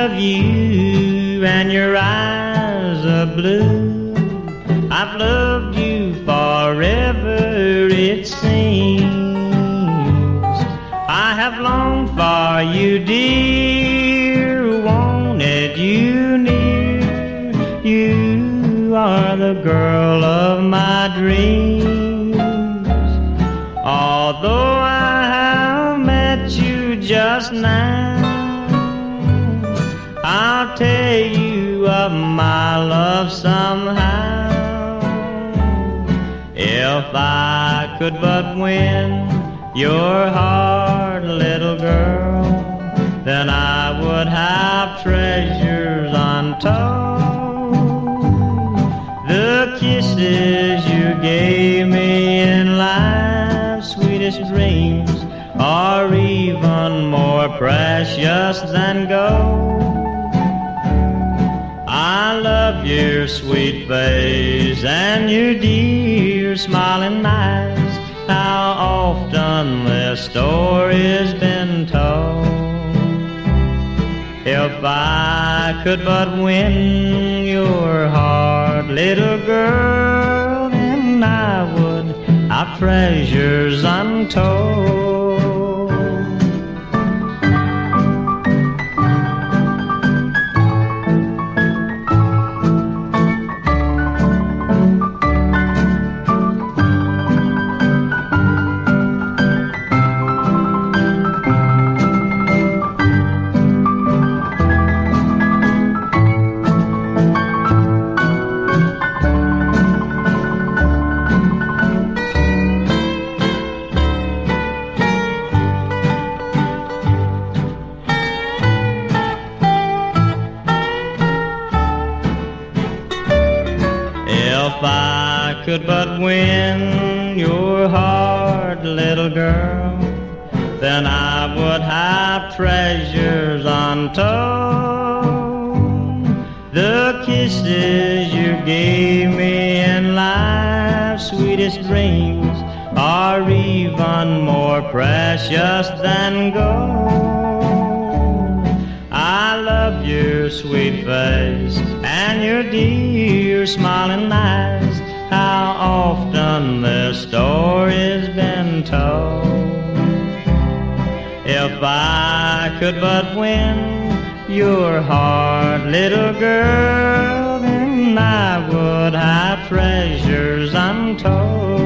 of you and your eyes of blue. I've loved you forever, it seems. I have longed for you, dear, wanted you near. You are the girl of my dreams. Although I have met you just now, I'll tell you of my love somehow. If I could but win your heart, little girl, then I would have treasures untold. The kisses you gave me in life's sweetest dreams are even more precious than gold. I love your sweet face and your dear smiling eyes. How often this story's been told. If I could but win your heart, little girl, then I would have treasures untold. If I could but win your heart, little girl, then I would have treasures untold. The kisses you gave me in life's sweetest dreams are even more precious than gold. I love your sweet face and your dear smiling eyes. How often this story's been told. If I could but win your heart, little girl, then I would have treasures untold.